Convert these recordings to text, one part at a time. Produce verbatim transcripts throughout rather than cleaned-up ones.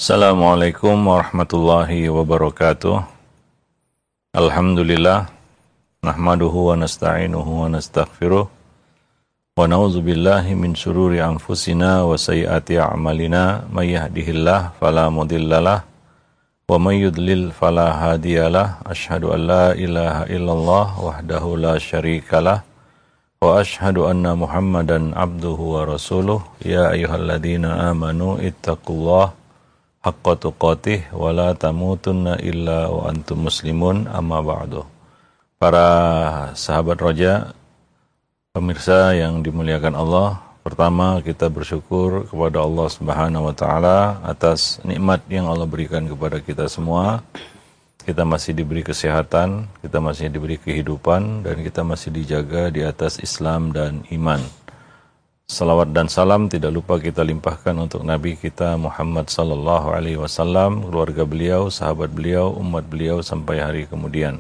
Assalamualaikum warahmatullahi wabarakatuh. Alhamdulillah, nahmaduhu wa nasta'inuhu wa nastaghfiruh, wa na'udzu billahi min syururi anfusina wa sayyiati a'malina, may yahdihillahu fala mudhillalah wa may yudlil fala hadiyalah. Asyhadu an la ilaha illallah wahdahu la syarikalah wa asyhadu anna Muhammadan abduhu wa rasuluh. Ya ayyuhalladzina amanu ittaqullaha haqqa tuqatih wa la tamutunna illa wa antum muslimun, amma ba'du. Para sahabat Roja, pemirsa yang dimuliakan Allah, pertama kita bersyukur kepada Allah Subhanahu wa taala atas nikmat yang Allah berikan kepada kita semua. Kita masih diberi kesehatan, kita masih diberi kehidupan, dan kita masih dijaga di atas Islam dan iman. Salawat dan salam tidak lupa kita limpahkan untuk Nabi kita Muhammad sallallahu alaihi wasallam, keluarga beliau, sahabat beliau, umat beliau sampai hari kemudian.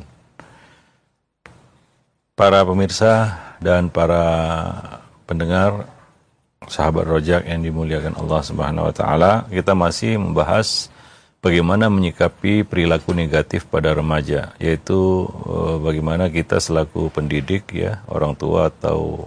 Para pemirsa dan para pendengar sahabat Rojak yang dimuliakan Allah Subhanahu wa taala, kita masih membahas bagaimana menyikapi perilaku negatif pada remaja, yaitu bagaimana kita selaku pendidik, ya, orang tua atau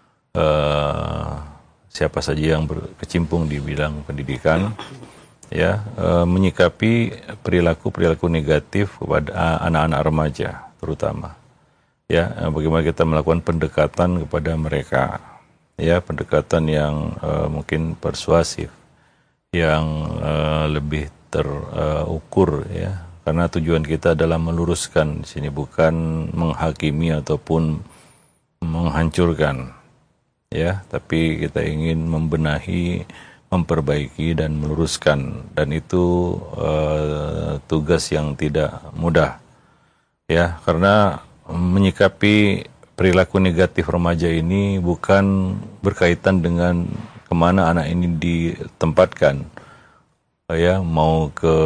Uh, siapa saja yang berkecimpung di bidang pendidikan, ya, uh, menyikapi perilaku-perilaku negatif kepada uh, anak-anak remaja terutama, ya, uh, bagaimana kita melakukan pendekatan kepada mereka, ya, pendekatan yang uh, mungkin persuasif, yang uh, lebih terukur, uh, ya, karena tujuan kita adalah meluruskan di sini, bukan menghakimi ataupun menghancurkan, ya, tapi kita ingin membenahi, memperbaiki dan meluruskan, dan itu uh, tugas yang tidak mudah, ya, karena menyikapi perilaku negatif remaja ini bukan berkaitan dengan kemana anak ini ditempatkan, ya, mau ke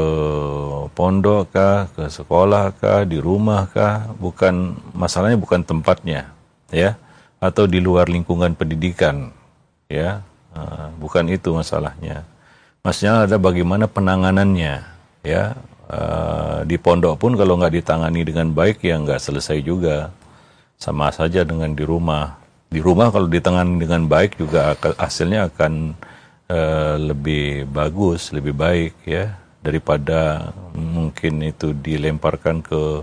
pondok kah, ke sekolah kah, di rumah kah, bukan, masalahnya bukan tempatnya, ya, atau di luar lingkungan pendidikan, ya, uh, bukan itu masalahnya. Maksudnya ada bagaimana penanganannya, ya, uh, di pondok pun kalau nggak ditangani dengan baik ya nggak selesai juga, sama saja dengan di rumah. Di rumah kalau ditangani dengan baik juga hasilnya akan uh, lebih bagus, lebih baik, ya, daripada mungkin itu dilemparkan ke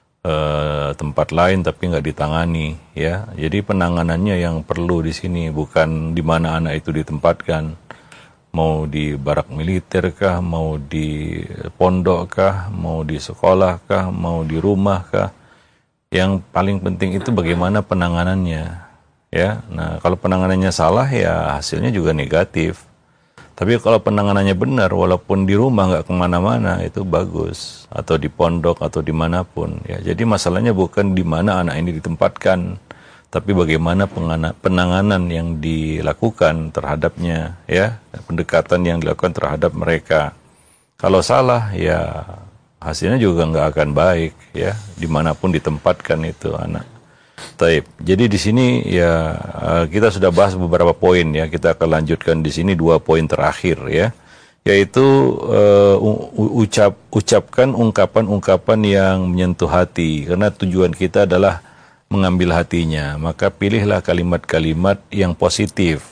Uh, tempat lain tapi nggak ditangani, ya. Jadi penanganannya yang perlu di sini, bukan di mana anak itu ditempatkan, mau di barak militer kah, mau di pondok kah, mau di sekolah kah, mau di rumah kah. Yang paling penting itu bagaimana penanganannya, ya. Nah, kalau penanganannya salah ya hasilnya juga negatif. Tapi kalau penanganannya benar, walaupun di rumah nggak kemana-mana, itu bagus. Atau di pondok, atau dimanapun. Ya. Jadi masalahnya bukan di mana anak ini ditempatkan, tapi bagaimana penanganan yang dilakukan terhadapnya, ya, pendekatan yang dilakukan terhadap mereka. Kalau salah, ya hasilnya juga nggak akan baik, ya, dimanapun ditempatkan itu anak. Taib. Jadi di sini ya kita sudah bahas beberapa poin, ya. Kita akan lanjutkan di sini dua poin terakhir, ya, yaitu uh, ucap ucapkan ungkapan-ungkapan yang menyentuh hati, karena tujuan kita adalah mengambil hatinya. Maka pilihlah kalimat-kalimat yang positif,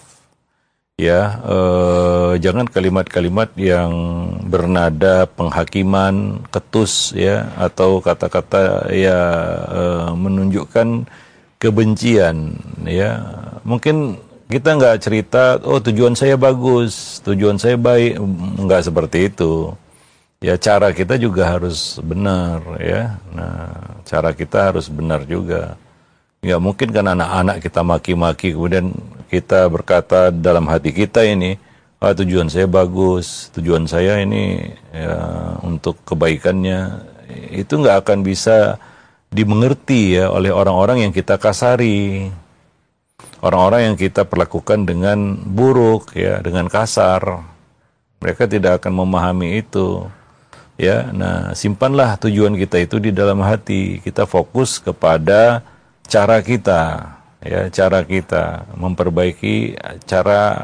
ya, uh, jangan kalimat-kalimat yang bernada penghakiman, ketus, ya, atau kata-kata ya uh, menunjukkan kebencian, ya. Mungkin kita nggak cerita, oh tujuan saya bagus, tujuan saya baik, nggak seperti itu, ya. Cara kita juga harus benar, ya. Nah, cara kita harus benar juga. Nggak mungkin kan anak-anak kita maki-maki kemudian kita berkata dalam hati kita ini, ah, tujuan saya bagus, tujuan saya ini ya, untuk kebaikannya, itu nggak akan bisa dimengerti, ya, oleh orang-orang yang kita kasari, orang-orang yang kita perlakukan dengan buruk, ya, dengan kasar. Mereka tidak akan memahami itu, ya. Nah, simpanlah tujuan kita itu di dalam hati. Kita fokus kepada cara kita, ya, cara kita memperbaiki cara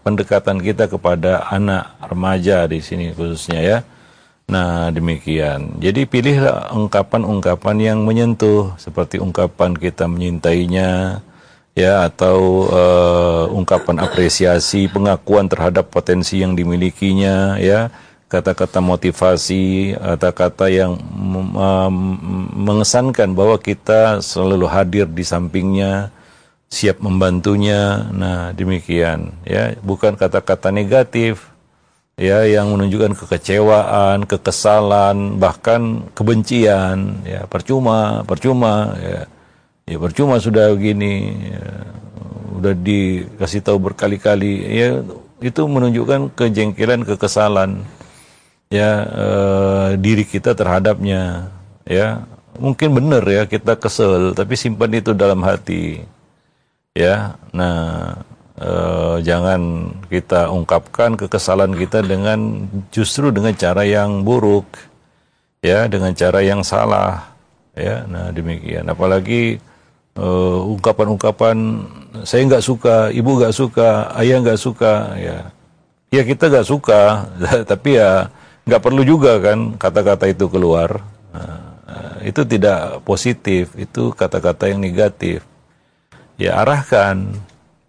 pendekatan kita kepada anak remaja di sini khususnya ya. Nah, demikian. Jadi pilihlah ungkapan-ungkapan yang menyentuh, seperti ungkapan kita menyintainya, ya, atau uh, ungkapan apresiasi, pengakuan terhadap potensi yang dimilikinya, ya, kata-kata motivasi, kata-kata yang um, mengesankan bahwa kita selalu hadir di sampingnya, siap membantunya. Nah, demikian, ya, bukan kata-kata negatif, ya, yang menunjukkan kekecewaan, kekesalan, bahkan kebencian, ya, percuma, percuma, ya, ya percuma sudah begini, ya, udah dikasih tahu berkali-kali, ya, itu menunjukkan kejengkelan, kekesalan, ya, eh, diri kita terhadapnya, ya, mungkin benar ya kita kesel, tapi simpan itu dalam hati, ya, nah. Uh, jangan kita ungkapkan kekesalan kita dengan justru dengan cara yang buruk, ya, dengan cara yang salah, ya. Nah, demikian. Apalagi uh, ungkapan-ungkapan saya nggak suka, ibu nggak suka, ayah nggak suka, ya, ya kita nggak suka, tapi ya nggak perlu juga kan kata-kata itu keluar. Nah, itu tidak positif, itu kata-kata yang negatif. Ya, arahkan.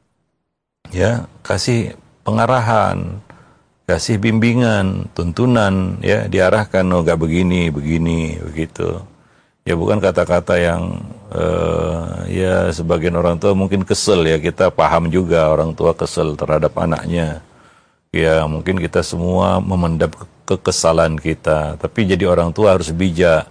Ya, kasih pengarahan, kasih bimbingan, tuntunan, ya, diarahkan, oh gak begini, begini, begitu. Ya, bukan kata-kata yang uh, ya sebagian orang tua mungkin kesel, ya, kita paham juga orang tua kesel terhadap anaknya. Ya, mungkin kita semua memendam kekesalan kita, tapi jadi orang tua harus bijak.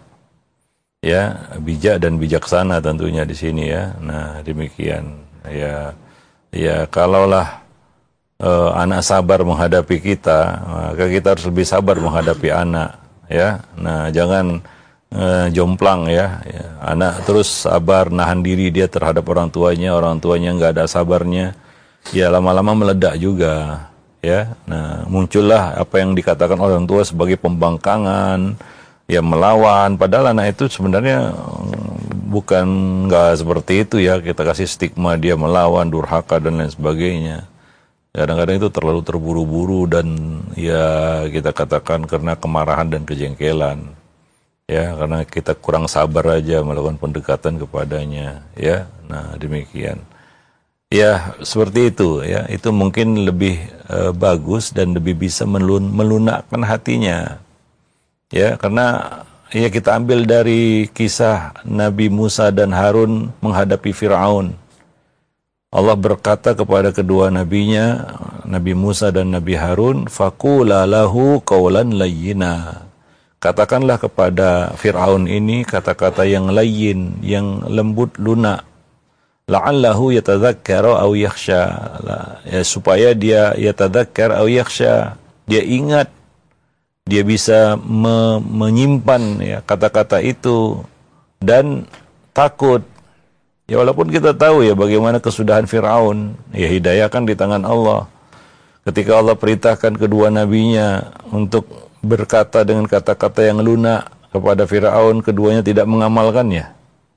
Ya, bijak dan bijaksana tentunya di sini, ya. Nah, demikian. Ya, ya, kalaulah uh, anak sabar menghadapi kita, maka kita harus lebih sabar menghadapi anak, ya. Nah, jangan uh, jomplang, ya. Ya. Anak terus sabar nahan diri dia terhadap orang tuanya, orang tuanya nggak ada sabarnya, ya lama-lama meledak juga, ya. Nah, muncullah apa yang dikatakan orang tua sebagai pembangkangan, ya, melawan. Padahal anak itu sebenarnya bukan nggak seperti itu, ya, kita kasih stigma dia melawan, durhaka dan lain sebagainya. Kadang-kadang itu terlalu terburu-buru dan ya kita katakan karena kemarahan dan kejengkelan, ya, karena kita kurang sabar aja melakukan pendekatan kepadanya, ya. Nah, demikian, ya, seperti itu, ya, itu mungkin lebih uh, bagus dan lebih bisa melun melunakkan hatinya, ya, karena ya kita ambil dari kisah Nabi Musa dan Harun menghadapi Fir'aun. Allah berkata kepada kedua nabinya, Nabi Musa dan Nabi Harun, faqula lahu qawlan layyina. Katakanlah kepada Fir'aun ini kata-kata yang layyin, yang lembut lunak. La'allahu yatadzakkara aw yakhsha. Ya, supaya dia yatadzakkar aw yakhsha, dia ingat, dia bisa me menyimpan, ya, kata-kata itu dan takut. Ya, walaupun kita tahu, ya, bagaimana kesudahan Fir'aun, ya, hidayah kan di tangan Allah. Ketika Allah perintahkan kedua nabinya untuk berkata dengan kata-kata yang lunak kepada Fir'aun, keduanya tidak mengamalkannya.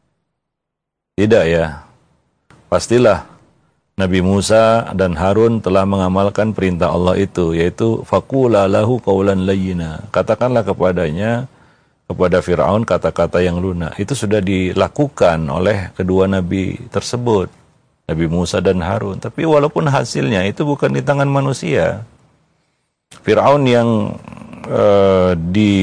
Tidak, ya. Pastilah Nabi Musa dan Harun telah mengamalkan perintah Allah itu, yaitu faqula lahu qawlan layyina. Katakanlah kepadanya, kepada Fir'aun, kata-kata yang lunak. Itu sudah dilakukan oleh kedua nabi tersebut, Nabi Musa dan Harun. Tapi walaupun hasilnya itu bukan di tangan manusia. Fir'aun yang uh, di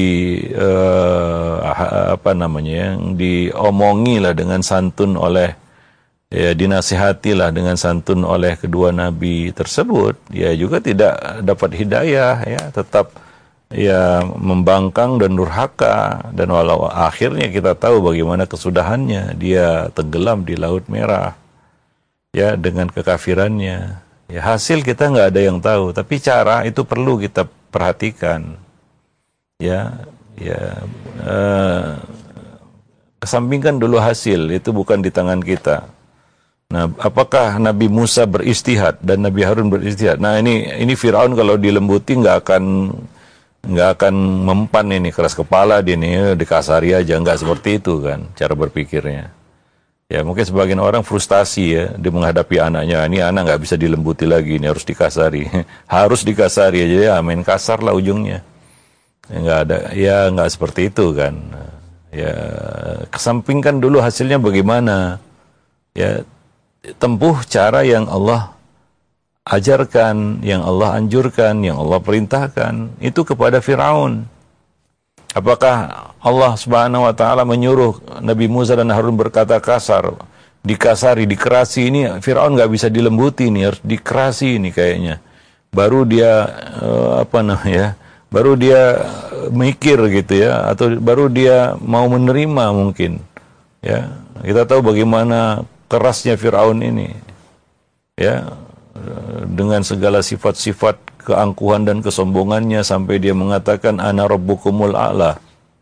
uh, apa namanya, yang diomongi lah dengan santun oleh, ya, dinasihatilah dengan santun oleh kedua nabi tersebut, ya, juga tidak dapat hidayah, ya, tetap, ya, membangkang dan durhaka, dan walau akhirnya kita tahu bagaimana kesudahannya, dia tenggelam di Laut Merah, ya, dengan kekafirannya. Ya, hasil kita nggak ada yang tahu, tapi cara itu perlu kita perhatikan, ya, ya, eh, kesampingkan dulu hasil, itu bukan di tangan kita. Nah, apakah Nabi Musa beristihad dan Nabi Harun beristihad? Nah, ini ini Fir'aun kalau dilembuti nggak akan nggak akan mempan, ini keras kepala dia, nih dikasari aja, nggak seperti itu kan cara berpikirnya. Ya mungkin sebagian orang frustasi ya dia menghadapi anaknya, ini anak nggak bisa dilembuti lagi, ini harus dikasari, harus dikasari aja ya, main kasar lah ujungnya. Ya, nggak ada, ya nggak seperti itu kan. Ya kesampingkan dulu hasilnya bagaimana. Ya tempuh cara yang Allah ajarkan, yang Allah anjurkan, yang Allah perintahkan itu kepada Firaun. Apakah Allah Subhanahu wa taala menyuruh Nabi Musa dan Harun berkata kasar, dikasari, dikerasi, ini Firaun nggak bisa dilembuti, ini harus dikerasi ini kayaknya. Baru dia uh, apa namanya? Baru dia mikir gitu ya, atau baru dia mau menerima mungkin. Ya, kita tahu bagaimana kerasnya Firaun ini. Ya, dengan segala sifat-sifat keangkuhan dan kesombongannya sampai dia mengatakan ana rabbukumul a'la.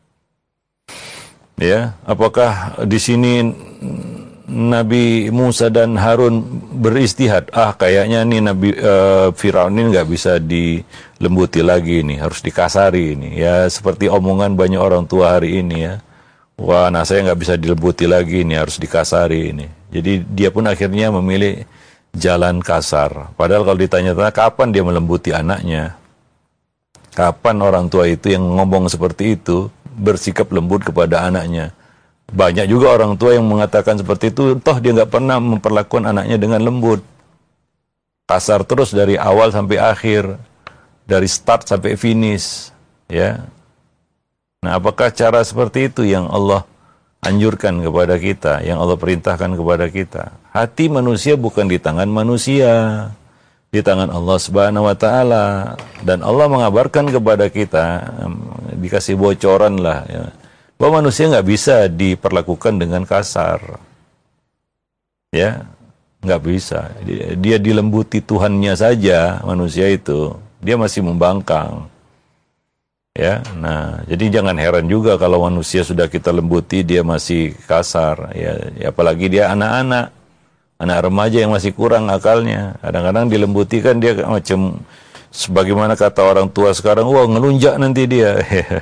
Ya, apakah di sini Nabi Musa dan Harun beristihad? Ah, kayaknya nih Nabi uh, Firaun ini nggak bisa dilembuti lagi nih, harus dikasari ini. Ya, seperti omongan banyak orang tua hari ini ya. Wah, anak saya nggak bisa dilembuti lagi nih, harus dikasari ini. Jadi dia pun akhirnya memilih jalan kasar. Padahal kalau ditanya-tanya kapan dia melembuti anaknya, kapan orang tua itu yang ngomong seperti itu bersikap lembut kepada anaknya. Banyak juga orang tua yang mengatakan seperti itu, toh dia nggak pernah memperlakukan anaknya dengan lembut, kasar terus dari awal sampai akhir, dari start sampai finish. Ya, nah apakah cara seperti itu yang Allah anjurkan kepada kita, yang Allah perintahkan kepada kita? Hati manusia bukan di tangan manusia, di tangan Allah Subhanahu wa taala, dan Allah mengabarkan kepada kita, dikasih bocoran lah ya, bahwa manusia nggak bisa diperlakukan dengan kasar. Ya, nggak bisa. Dia, dia dilembuti Tuhannya saja, manusia itu dia masih membangkang. Ya, nah, jadi jangan heran juga kalau manusia sudah kita lembuti dia masih kasar. Ya, ya apalagi dia anak-anak, anak remaja yang masih kurang akalnya. Kadang-kadang dilembuti kan dia macam, sebagaimana kata orang tua sekarang, wah ngelunjak nanti dia.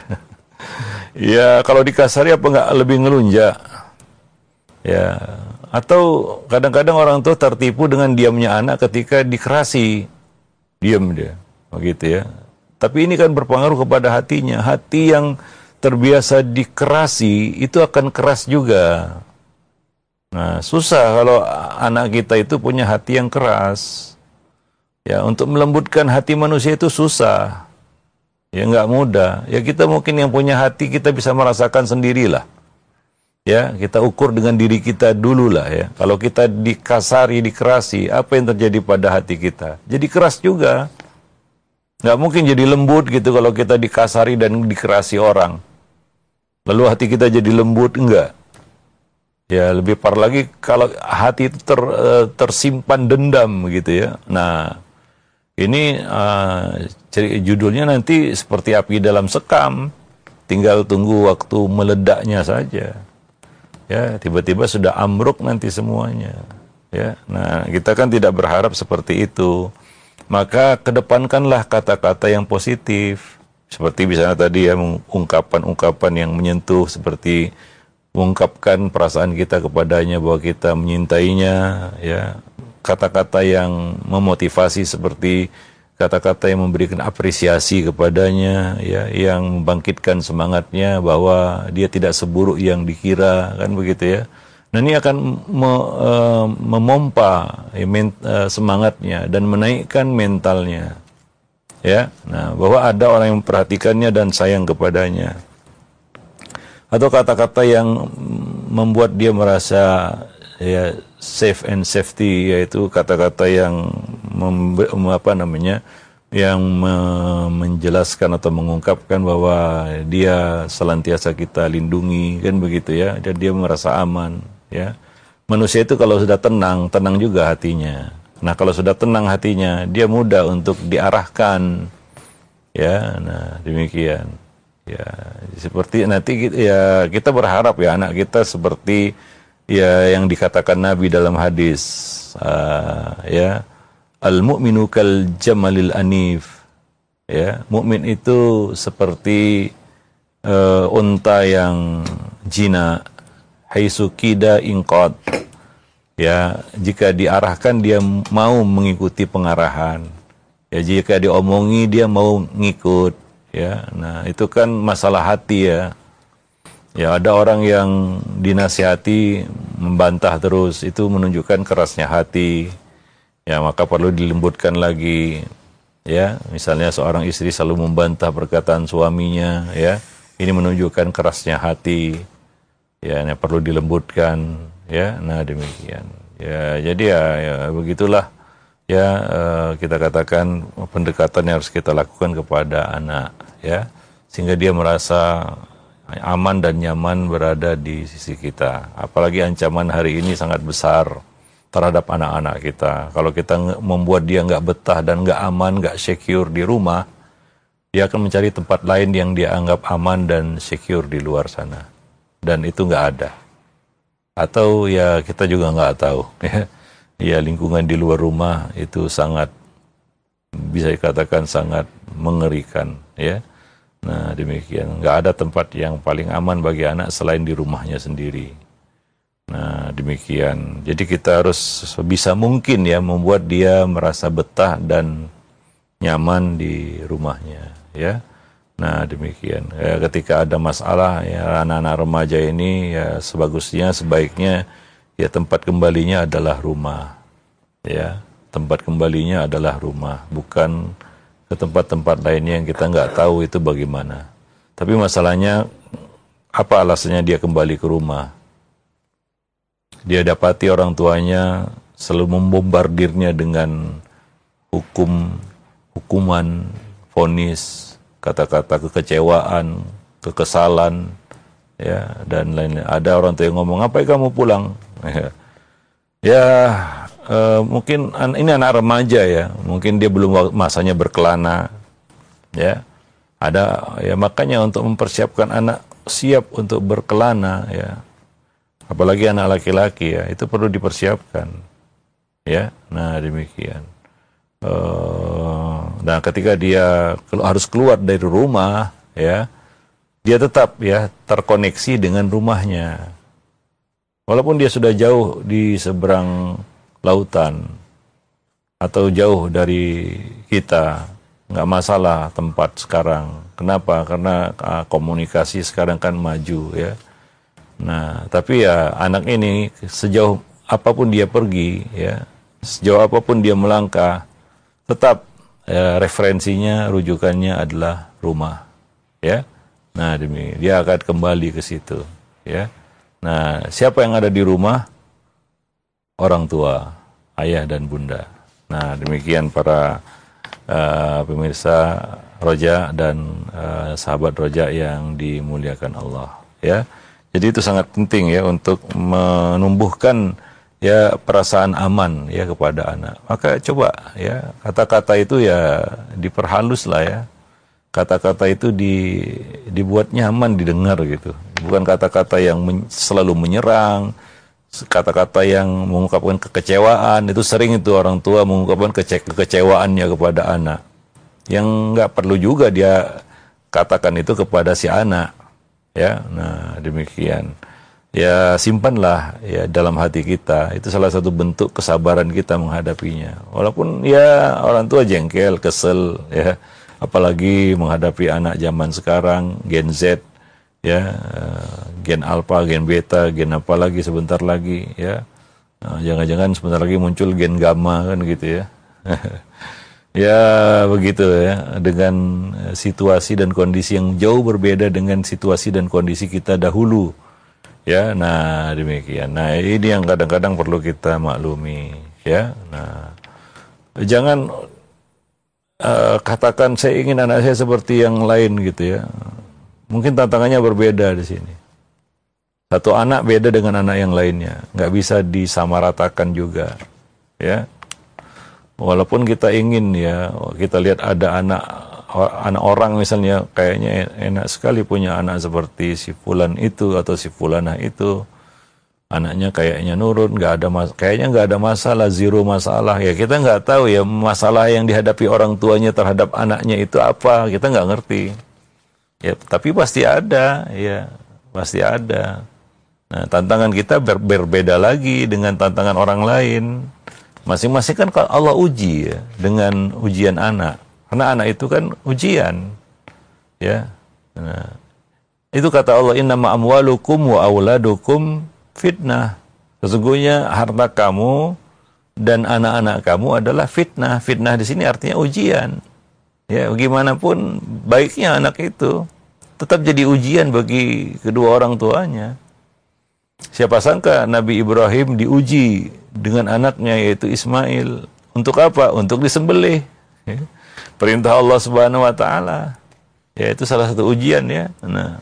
Ya kalau dikasari apa nggak lebih ngelunjak? Ya, atau kadang-kadang orang tua tertipu dengan diamnya anak ketika dikerasi, diam dia, begitu ya. Tapi ini kan berpengaruh kepada hatinya. Hati yang terbiasa dikerasi itu akan keras juga. Nah, susah kalau anak kita itu punya hati yang keras. Ya, untuk melembutkan hati manusia itu susah. Ya, nggak mudah. Ya, kita mungkin yang punya hati kita bisa merasakan sendirilah. Ya, kita ukur dengan diri kita dulu lah ya. Kalau kita dikasari, dikerasi, apa yang terjadi pada hati kita? Jadi keras juga. Nggak mungkin jadi lembut gitu kalau kita dikasari dan dikerasi orang. Lalu hati kita jadi lembut, enggak. Ya lebih parah lagi kalau hati itu ter, tersimpan dendam gitu ya. Nah ini uh, judulnya nanti seperti api dalam sekam, tinggal tunggu waktu meledaknya saja. Ya tiba-tiba sudah ambruk nanti semuanya. Ya, nah kita kan tidak berharap seperti itu. Maka kedepankanlah kata-kata yang positif, seperti misalnya tadi ya ungkapan-ungkapan yang menyentuh, seperti mengungkapkan perasaan kita kepadanya bahwa kita menyintainya, ya kata-kata yang memotivasi seperti kata-kata yang memberikan apresiasi kepadanya, ya yang membangkitkan semangatnya bahwa dia tidak seburuk yang dikira, kan begitu ya. Nah ini akan me, uh, memompa ya, men, uh, semangatnya dan menaikkan mentalnya, ya. Nah bahwa ada orang yang memperhatikannya dan sayang kepadanya. Atau kata-kata yang membuat dia merasa ya safe and safety, yaitu kata-kata yang mem, apa namanya, yang me, menjelaskan atau mengungkapkan bahwa dia selantiasa kita lindungi, kan begitu ya, dan dia merasa aman. Ya, manusia itu kalau sudah tenang, tenang juga hatinya. Nah, kalau sudah tenang hatinya, dia mudah untuk diarahkan. Ya, nah demikian. Ya, seperti nanti ya kita berharap ya anak kita seperti ya yang dikatakan Nabi dalam hadis, uh, ya al-mu'minu kal jamalil anif. Ya, mukmin itu seperti uh, unta yang jinak. haitsu qida inqad. Ya, jika diarahkan dia mau mengikuti pengarahan. Ya, jika diomongi dia mau ngikut, ya. Nah, itu kan masalah hati ya. Ya, ada orang yang dinasihati membantah terus, itu menunjukkan kerasnya hati. Ya, maka perlu dilembutkan lagi. Ya, misalnya seorang istri selalu membantah perkataan suaminya, ya. Ini menunjukkan kerasnya hati. Ya, ini perlu dilembutkan, ya. Nah, demikian. Ya, jadi ya, ya begitulah. Ya, uh, kita katakan pendekatan yang harus kita lakukan kepada anak, ya, sehingga dia merasa aman dan nyaman berada di sisi kita. Apalagi ancaman hari ini sangat besar terhadap anak-anak kita. Kalau kita membuat dia nggak betah dan nggak aman, nggak secure di rumah, dia akan mencari tempat lain yang dia anggap aman dan secure di luar sana. Dan itu nggak ada. Atau ya kita juga nggak tahu. Ya. Ya, lingkungan di luar rumah itu sangat, bisa dikatakan sangat mengerikan, ya. Nah, demikian. Nggak ada tempat yang paling aman bagi anak selain di rumahnya sendiri. Nah, demikian. Jadi kita harus sebisa mungkin ya membuat dia merasa betah dan nyaman di rumahnya, ya. Nah, demikian. Ya, ketika ada masalah ya anak-anak remaja ini ya sebagusnya, sebaiknya ya tempat kembalinya adalah rumah, ya, tempat kembalinya adalah rumah, bukan ke tempat-tempat lainnya yang kita nggak tahu itu bagaimana. Tapi masalahnya apa alasannya dia kembali ke rumah? Dia dapati orang tuanya selalu membombardirnya dengan hukum, hukuman, vonis, kata-kata kekecewaan, kekesalan, ya, dan lain-lain. Ada orang tua yang ngomong, "Apa kamu pulang?" Ya, uh, mungkin an ini anak remaja ya, mungkin dia belum masanya berkelana, ya. Ada ya, makanya untuk mempersiapkan anak siap untuk berkelana, ya, apalagi anak laki-laki ya, itu perlu dipersiapkan, ya. Nah, demikian. Uh, nah, ketika dia harus keluar dari rumah, ya, dia tetap ya terkoneksi dengan rumahnya. Walaupun dia sudah jauh di seberang lautan atau jauh dari kita, nggak masalah tempat sekarang. Kenapa? Karena uh, komunikasi sekarang kan maju, ya. Nah, tapi ya anak ini sejauh apapun dia pergi, ya, sejauh apapun dia melangkah, tetap ya, referensinya, rujukannya adalah rumah, ya. Nah, demi dia akan kembali ke situ, ya. Nah, siapa yang ada di rumah? Orang tua, ayah dan bunda. Nah, demikian para uh, pemirsa Roja dan uh, sahabat Roja yang dimuliakan Allah, ya. Jadi itu sangat penting ya untuk menumbuhkan ya perasaan aman ya kepada anak. Maka coba ya kata-kata itu ya diperhalus lah ya. Kata-kata itu di, dibuat nyaman didengar gitu. Bukan kata-kata yang men, selalu menyerang, kata-kata yang mengungkapkan kekecewaan. Itu sering itu orang tua mengungkapkan kece, kekecewaannya kepada anak. Yang nggak perlu juga dia katakan itu kepada si anak. Ya, nah demikian. Ya simpanlah ya dalam hati kita. Itu salah satu bentuk kesabaran kita menghadapinya. Walaupun ya orang tua jengkel, kesel ya. Apalagi menghadapi anak zaman sekarang, Gen Z, ya, Gen Alpha, Gen Beta, Gen apa lagi sebentar lagi, ya, jangan-jangan sebentar lagi muncul Gen Gamma kan gitu ya, ya begitu ya, dengan situasi dan kondisi yang jauh berbeda dengan situasi dan kondisi kita dahulu, ya, nah demikian. Nah ini yang kadang-kadang perlu kita maklumi, ya, nah jangan Uh, katakan saya ingin anak saya seperti yang lain gitu ya. Mungkin tantangannya berbeda di sini. Satu anak beda dengan anak yang lainnya, nggak bisa disamaratakan juga, ya. Walaupun kita ingin ya, kita lihat ada anak anak orang misalnya kayaknya enak sekali punya anak seperti si fulan itu atau si fulanah itu. Anaknya kayaknya nurut, nggak ada mas, kayaknya nggak ada masalah, zero masalah. Ya kita nggak tahu ya masalah yang dihadapi orang tuanya terhadap anaknya itu apa, kita nggak ngerti. Ya tapi pasti ada, ya pasti ada. Nah, tantangan kita ber berbeda lagi dengan tantangan orang lain. Masing-masing kan Allah uji ya, dengan ujian anak. Karena anak itu kan ujian. Ya. Nah, itu kata Allah, innama amwalukum wa auladukum fitnah. Sesungguhnya harta kamu dan anak-anak kamu adalah fitnah. Fitnah di sini artinya ujian. Ya, bagaimanapun baiknya anak itu tetap jadi ujian bagi kedua orang tuanya. Siapa sangka Nabi Ibrahim diuji dengan anaknya yaitu Ismail. Untuk apa? Untuk disembelih. Ya. Perintah Allah Subhanahu wa taala. Ya, itu salah satu ujian ya. Nah,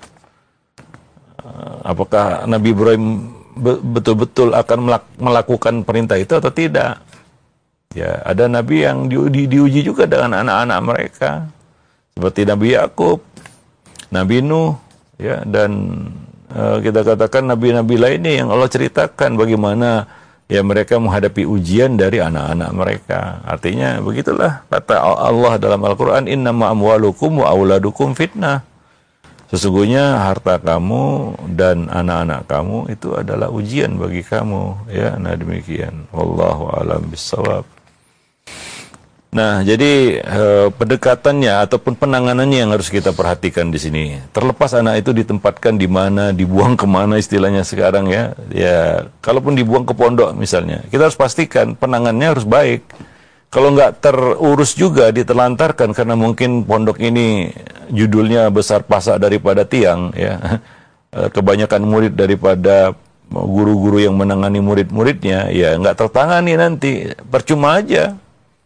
apakah Nabi Ibrahim betul-betul akan melakukan perintah itu atau tidak? Ya, ada nabi yang di, di, diuji juga dengan anak-anak mereka. Seperti Nabi Yakub, Nabi Nuh, ya, dan uh, kita katakan nabi-nabi lainnya yang Allah ceritakan bagaimana ya mereka menghadapi ujian dari anak-anak mereka. Artinya begitulah kata Allah dalam Al-Quran, innama amwalukum wa auladukum fitnah. Sesungguhnya harta kamu dan anak-anak kamu itu adalah ujian bagi kamu. Ya, nah demikian. Wallahu a'lam bishawab. Nah, jadi eh, pendekatannya ataupun penanganannya yang harus kita perhatikan di sini. Terlepas anak itu ditempatkan di mana, dibuang kemana istilahnya sekarang ya. Ya, kalaupun dibuang ke pondok misalnya, kita harus pastikan penanganannya harus baik. Kalau nggak terurus juga, ditelantarkan karena mungkin pondok ini judulnya besar pasak daripada tiang, ya. Kebanyakan murid daripada guru-guru yang menangani murid-muridnya, ya nggak tertangani nanti, percuma aja.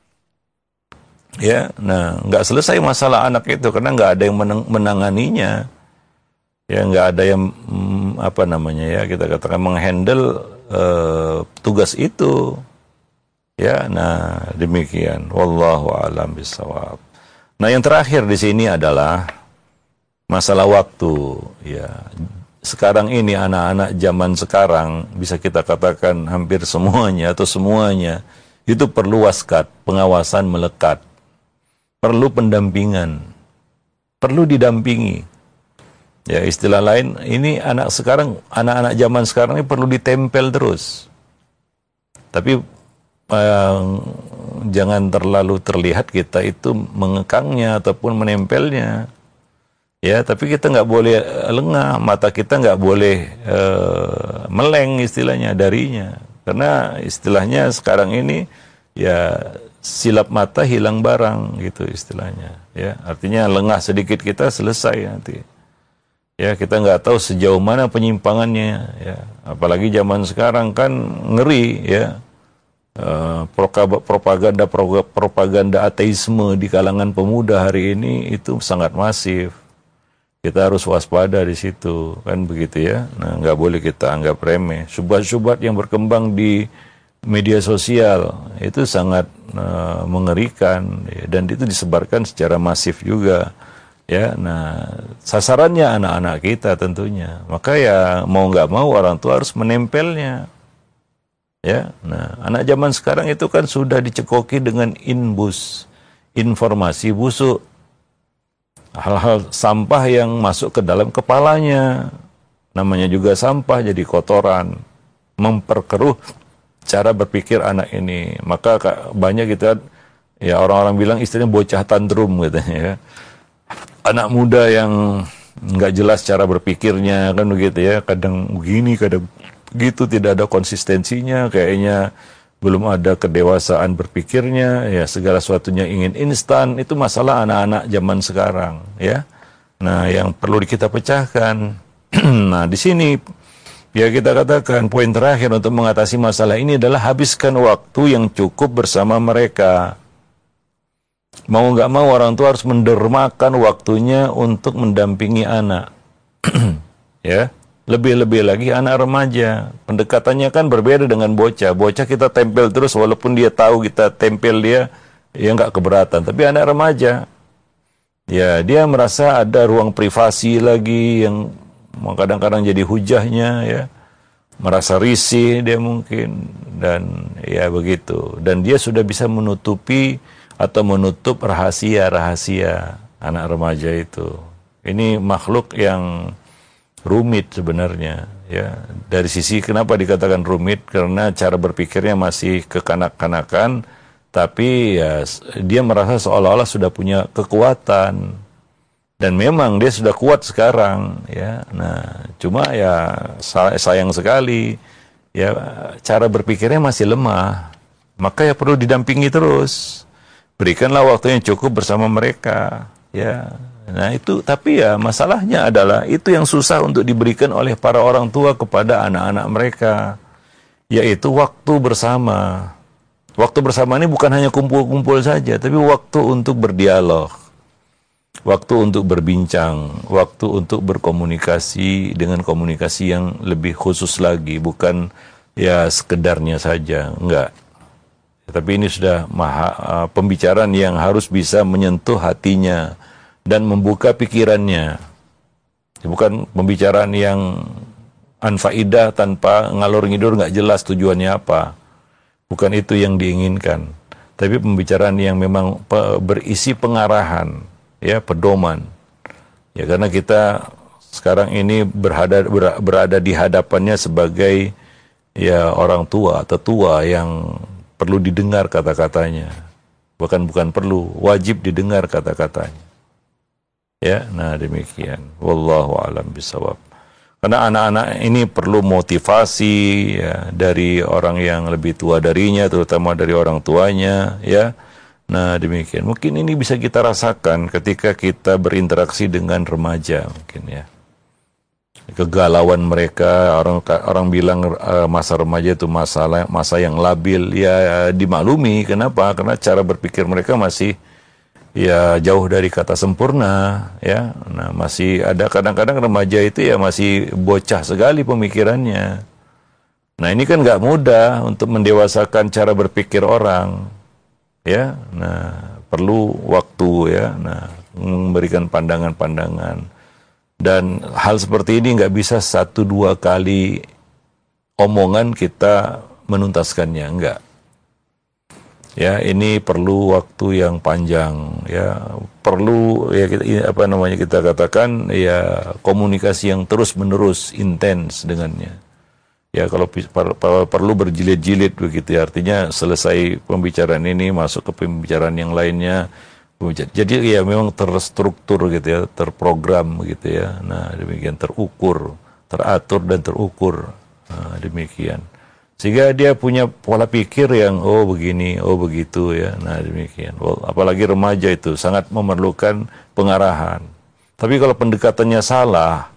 Ya, nah nggak selesai masalah anak itu karena nggak ada yang menang, menanganinya, ya nggak ada yang hmm, apa namanya ya kita katakan menghandle uh, tugas itu. Ya, nah demikian. Wallahu a'lam bishawab. Nah, yang terakhir di sini adalah masalah waktu. Ya, sekarang ini anak-anak zaman sekarang bisa kita katakan hampir semuanya atau semuanya itu perlu waskat, pengawasan melekat, perlu pendampingan, perlu didampingi. Ya, istilah lain ini anak sekarang, anak-anak zaman sekarang ini perlu ditempel terus. Tapi Uh, jangan terlalu terlihat kita itu mengekangnya ataupun menempelnya, ya. Tapi kita nggak boleh lengah, mata kita nggak boleh uh, meleng istilahnya darinya, karena istilahnya sekarang ini ya silap mata hilang barang gitu istilahnya, ya. Artinya lengah sedikit kita selesai nanti, ya. Kita nggak tahu sejauh mana penyimpangannya, ya. Apalagi zaman sekarang kan ngeri, ya. Uh, propaganda propaganda ateisme di kalangan pemuda hari ini itu sangat masif. Kita harus waspada di situ, kan begitu ya. Nah, nggak boleh kita anggap remeh. Syubhat-syubhat yang berkembang di media sosial itu sangat uh, mengerikan, ya, dan itu disebarkan secara masif juga, ya. Nah, sasarannya anak-anak kita tentunya. Maka ya mau nggak mau orang tua harus menempelnya. Ya, nah anak zaman sekarang itu kan sudah dicekoki dengan inbus, informasi busuk, hal-hal sampah yang masuk ke dalam kepalanya, namanya juga sampah, jadi kotoran, memperkeruh cara berpikir anak ini. Maka banyak kita, ya orang-orang bilang istilahnya bocah tantrum gitu ya, anak muda yang nggak jelas cara berpikirnya kan begitu ya, kadang begini, kadang gitu, tidak ada konsistensinya, kayaknya belum ada kedewasaan berpikirnya, ya segala sesuatunya ingin instan. Itu masalah anak-anak zaman sekarang, ya. Nah, yang perlu kita pecahkan. Nah, di sini ya kita katakan poin terakhir untuk mengatasi masalah ini adalah habiskan waktu yang cukup bersama mereka. Mau nggak mau orang tua harus mendermakan waktunya untuk mendampingi anak. Ya. Lebih-lebih lagi anak remaja. Pendekatannya kan berbeda dengan bocah. Bocah kita tempel terus walaupun dia tahu kita tempel dia, ya nggak keberatan. Tapi anak remaja, ya dia merasa ada ruang privasi lagi yang kadang-kadang jadi hujahnya, ya. Merasa risih dia mungkin, dan ya begitu. Dan dia sudah bisa menutupi atau menutup rahasia-rahasia anak remaja itu. Ini makhluk yang rumit sebenarnya. Ya, dari sisi kenapa dikatakan rumit, karena cara berpikirnya masih kekanak-kanakan, tapi ya dia merasa seolah-olah sudah punya kekuatan, dan memang dia sudah kuat sekarang, ya. Nah, cuma ya sayang sekali, ya cara berpikirnya masih lemah, maka ya perlu didampingi terus, berikanlah waktu yang cukup bersama mereka, ya. Nah itu, tapi ya masalahnya adalah itu yang susah untuk diberikan oleh para orang tua kepada anak-anak mereka, yaitu waktu bersama. Waktu bersama ini bukan hanya kumpul-kumpul saja, tapi waktu untuk berdialog, waktu untuk berbincang, waktu untuk berkomunikasi dengan komunikasi yang lebih khusus lagi, bukan ya sekedarnya saja, enggak. Tapi ini sudah maha, uh, pembicaraan yang harus bisa menyentuh hatinya dan membuka pikirannya. Bukan pembicaraan yang anfaidah tanpa ngalor ngidur, nggak jelas tujuannya apa. Bukan itu yang diinginkan. Tapi pembicaraan yang memang pe- berisi pengarahan, ya, pedoman. Ya, karena kita sekarang ini berada ber, berada di hadapannya sebagai ya orang tua, tetua yang perlu didengar kata-katanya. Bahkan bukan perlu, wajib didengar kata-katanya. Ya, nah demikian. Wallahu a'lam bishawab. Karena anak-anak ini perlu motivasi ya, dari orang yang lebih tua darinya, terutama dari orang tuanya, ya. Nah demikian. Mungkin ini bisa kita rasakan ketika kita berinteraksi dengan remaja, mungkin ya. Kegalauan mereka, orang orang bilang uh, masa remaja itu masalah masa yang labil, ya dimaklumi. Kenapa? Karena cara berpikir mereka masih ya jauh dari kata sempurna, ya. Nah, masih ada kadang-kadang remaja itu ya masih bocah sekali pemikirannya. Nah, ini kan nggak mudah untuk mendewasakan cara berpikir orang, ya. Nah, perlu waktu, ya. Nah, memberikan pandangan-pandangan, dan hal seperti ini nggak bisa satu dua kali omongan kita menuntaskannya, enggak. Ya, ini perlu waktu yang panjang, ya, perlu ya kita, apa namanya kita katakan ya komunikasi yang terus menerus intens dengannya. Ya, kalau per, per, perlu berjilid-jilid begitu, ya, artinya selesai pembicaraan ini masuk ke pembicaraan yang lainnya. Jadi ya memang terstruktur gitu ya, terprogram gitu ya. Nah demikian, terukur, teratur dan terukur. Nah, demikian. Sehingga dia punya pola pikir yang oh begini, oh begitu ya. Nah demikian. Well, apalagi remaja itu sangat memerlukan pengarahan. Tapi kalau pendekatannya salah,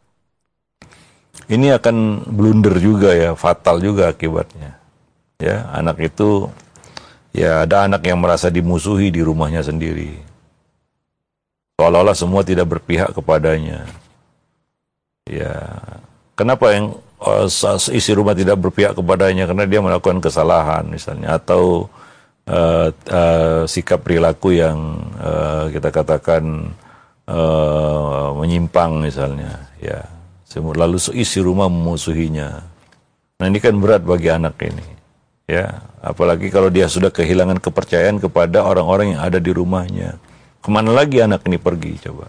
ini akan blunder juga ya, fatal juga akibatnya. Ya, anak itu ya ada anak yang merasa dimusuhi di rumahnya sendiri. Seolah-olah semua tidak berpihak kepadanya. Ya, kenapa yang Uh, isi rumah tidak berpihak kepadanya? Karena dia melakukan kesalahan misalnya, atau uh, uh, sikap perilaku yang uh, kita katakan uh, menyimpang misalnya, ya. Lalu isi rumah memusuhinya. Nah ini kan berat bagi anak ini, ya. Apalagi kalau dia sudah kehilangan kepercayaan kepada orang-orang yang ada di rumahnya. Kemana lagi anak ini pergi coba?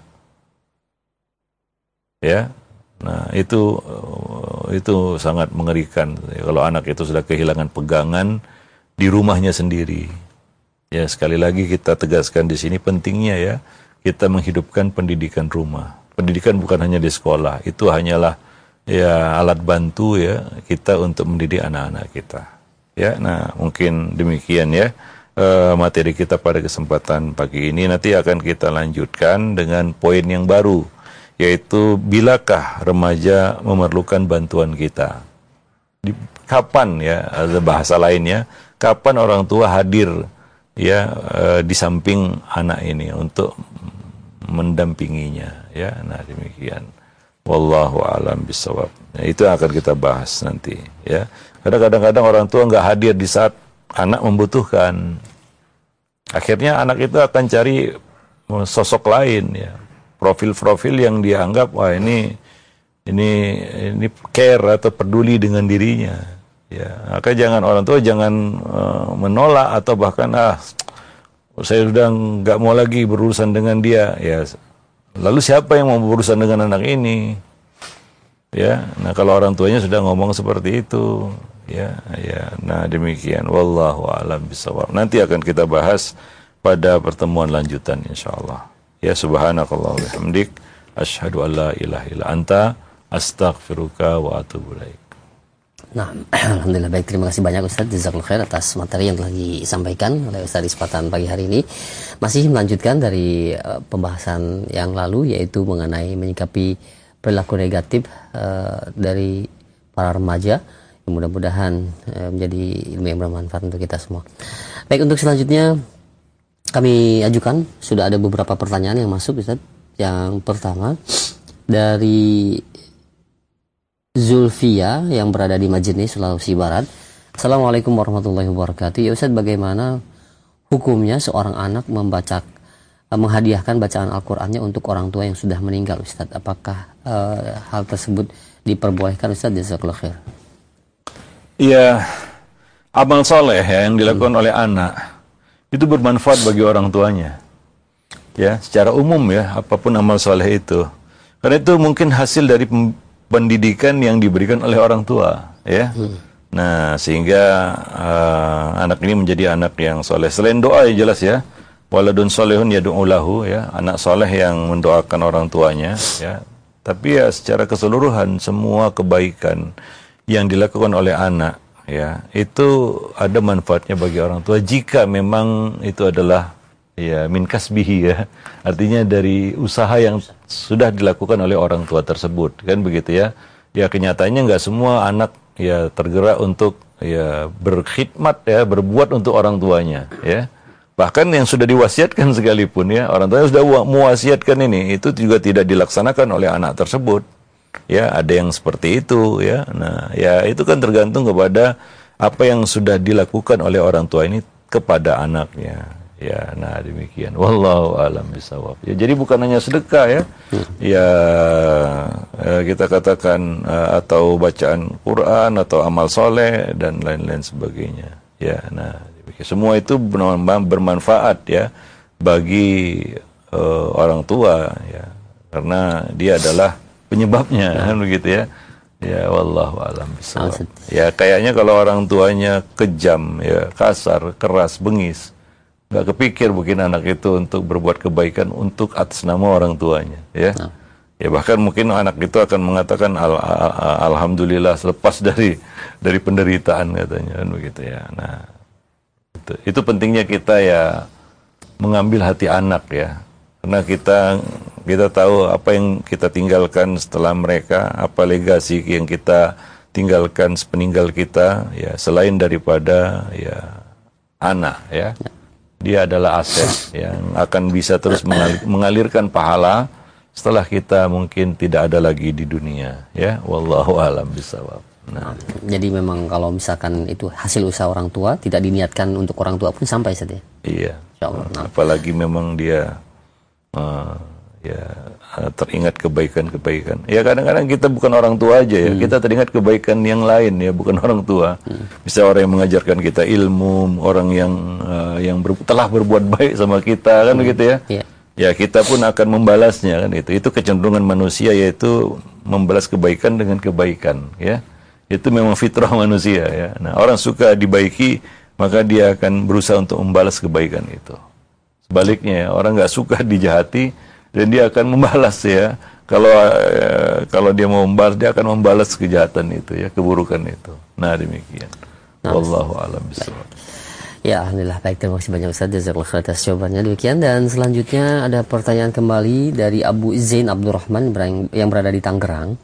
Ya. Nah itu itu sangat mengerikan kalau anak itu sudah kehilangan pegangan di rumahnya sendiri. Ya, sekali lagi kita tegaskan di sini pentingnya ya kita menghidupkan pendidikan rumah. Pendidikan bukan hanya di sekolah, itu hanyalah ya alat bantu ya kita untuk mendidik anak-anak kita. Ya, nah mungkin demikian ya uh, materi kita pada kesempatan pagi ini. Nanti akan kita lanjutkan dengan poin yang baru, yaitu bilakah remaja memerlukan bantuan kita? Di, kapan ya, ada bahasa lainnya, kapan orang tua hadir ya e, di samping anak ini untuk mendampinginya ya. Nah demikian. Wallahu a'lam bishawab. Nah, itu yang akan kita bahas nanti ya. Karena kadang-kadang orang tua nggak hadir di saat anak membutuhkan. Akhirnya anak itu akan cari sosok lain ya. Profil-profil yang dianggap wah ini ini ini care atau peduli dengan dirinya, ya. Maka jangan orang tua jangan uh, menolak atau bahkan ah saya sudah nggak mau lagi berurusan dengan dia, ya. Lalu siapa yang mau berurusan dengan anak ini? Ya, nah kalau orang tuanya sudah ngomong seperti itu, ya, ya. Nah demikian. Wallahu a'lam bishawab. Nanti akan kita bahas pada pertemuan lanjutan, insyaallah. Ya, subhanakallah wa bihamdik, asyhadu an la ilaha illa anta, astaghfiruka wa atubu ilaik. Nah, alhamdulillah, baik, terima kasih banyak Ustaz, jazakallahu khair atas materi yang telah disampaikan oleh Ustaz di kesempatan pagi hari ini. Masih melanjutkan dari uh, pembahasan yang lalu, yaitu mengenai menyikapi perilaku negatif uh, dari para remaja. Mudah-mudahan uh, menjadi ilmu yang bermanfaat untuk kita semua. Baik, untuk selanjutnya kami ajukan, sudah ada beberapa pertanyaan yang masuk Ustaz. Yang pertama dari Zulfia yang berada di Majene, Sulawesi Barat. Assalamualaikum warahmatullahi wabarakatuh. Ya Ustaz, bagaimana hukumnya seorang anak membaca, menghadiahkan bacaan Al-Qur'annya untuk orang tua yang sudah meninggal Ustaz? Apakah uh, hal tersebut diperbolehkan Ustaz? Jazakallahu khair. Iya, amal soleh ya yang dilakukan hmm. oleh anak itu bermanfaat bagi orang tuanya. Ya, secara umum ya, apapun amal soleh itu. Karena itu mungkin hasil dari pendidikan yang diberikan oleh orang tua, ya. Hmm. Nah, sehingga uh, anak ini menjadi anak yang soleh. Selain doa ya jelas ya, waladun solehun yad'u lahu, ya, anak soleh yang mendoakan orang tuanya, ya. Tapi ya secara keseluruhan semua kebaikan yang dilakukan oleh anak, ya, itu ada manfaatnya bagi orang tua jika memang itu adalah ya min kasbihi, ya, artinya dari usaha yang sudah dilakukan oleh orang tua tersebut, kan begitu ya. Ya kenyataannya nggak semua anak ya tergerak untuk ya berkhidmat, ya, berbuat untuk orang tuanya, ya. Bahkan yang sudah diwasiatkan sekalipun, ya, orang tuanya sudah mewasiatkan ini, itu juga tidak dilaksanakan oleh anak tersebut. Ya, ada yang seperti itu, ya. Nah, ya itu kan tergantung kepada apa yang sudah dilakukan oleh orang tua ini kepada anaknya. Ya, nah demikian. Wallahu a'lam bishawab. Ya, jadi bukan hanya sedekah, ya. Ya, ya kita katakan uh, atau bacaan Quran atau amal soleh dan lain-lain sebagainya. Ya, nah demikian. Semua itu bermanfaat, ya, bagi uh, orang tua, ya. Karena dia adalah penyebabnya, kan begitu ya. Ya, wallahu a'lam bishawab. Ya, kayaknya kalau orang tuanya kejam, ya, kasar, keras, bengis, nggak kepikir mungkin anak itu untuk berbuat kebaikan untuk atas nama orang tuanya, ya. Nah. Ya bahkan mungkin anak itu akan mengatakan Al Al alhamdulillah selepas dari dari penderitaan, katanya, kan begitu ya. Nah, itu, itu pentingnya kita ya mengambil hati anak, ya. Karena kita kita tahu apa yang kita tinggalkan setelah mereka, apa legasi yang kita tinggalkan sepeninggal kita, ya, selain daripada ya anak, ya. Dia adalah aset yang akan bisa terus mengalir, mengalirkan pahala setelah kita mungkin tidak ada lagi di dunia, ya. Wallahu a'lam bishawab. Nah, jadi memang kalau misalkan itu hasil usaha orang tua, tidak diniatkan untuk orang tua pun sampai saja. Iya. Insyaallah. Nah. Apalagi memang dia uh, ya teringat kebaikan-kebaikan. Ya kadang-kadang kita bukan orang tua aja, ya. Hmm. Kita teringat kebaikan yang lain, ya, bukan orang tua. Hmm. Bisa orang yang mengajarkan kita ilmu, orang yang uh, yang ber, telah berbuat baik sama kita, kan, hmm. begitu ya. Yeah. Ya kita pun akan membalasnya, kan itu. Itu kecenderungan manusia, yaitu membalas kebaikan dengan kebaikan, ya. Itu memang fitrah manusia, ya. Nah, orang suka dibaiki, maka dia akan berusaha untuk membalas kebaikan itu. Sebaliknya, orang nggak suka dijahati, dan dia akan membalas, ya. Kalau eh, kalau dia mau membalas, dia akan membalas kejahatan itu, ya, keburukan itu. Nah, demikian. Nah, wallahu a'lam bishawab. Ya, alhamdulillah, baik, terima kasih banyak Ustaz, jazakallahu khair atas jawabannya. Demikian, dan selanjutnya ada pertanyaan kembali dari Abu Zain Abdurrahman yang berada di Tangerang.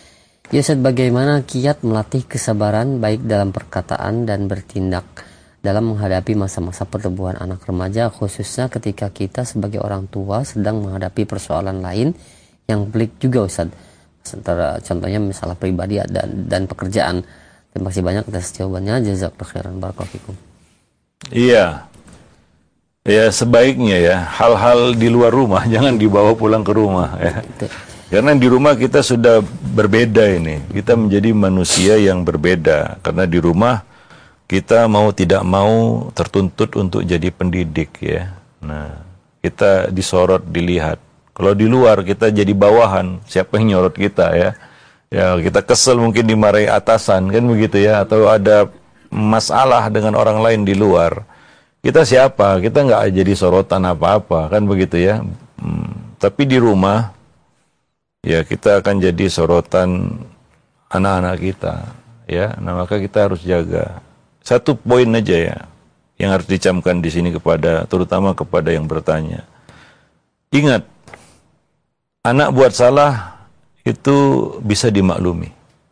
Ya Ustaz, bagaimana kiat melatih kesabaran baik dalam perkataan dan bertindak dalam menghadapi masa-masa pertumbuhan anak remaja, khususnya ketika kita sebagai orang tua sedang menghadapi persoalan lain yang pelik juga Ustaz, antara contohnya masalah pribadi dan, dan pekerjaan. Terima kasih banyak atas jawabannya, jazakallahu khairan, barakallahu fikum. Iya, ya sebaiknya ya hal-hal di luar rumah jangan dibawa pulang ke rumah, ya. Karena di rumah kita sudah berbeda ini, kita menjadi manusia yang berbeda. Karena di rumah kita mau tidak mau tertuntut untuk jadi pendidik, ya. Nah, kita disorot, dilihat. Kalau di luar kita jadi bawahan, siapa yang nyorot kita, ya? Ya, kita kesel mungkin dimarahi atasan, kan begitu ya. Atau ada masalah dengan orang lain di luar. Kita siapa? Kita nggak jadi sorotan apa-apa, kan begitu ya. Hmm, tapi di rumah, ya kita akan jadi sorotan anak-anak kita. Ya, nah maka kita harus jaga. Satu poin aja ya, yang harus dicamkan di sini kepada, terutama kepada yang bertanya. Ingat, anak buat salah itu bisa dimaklumi.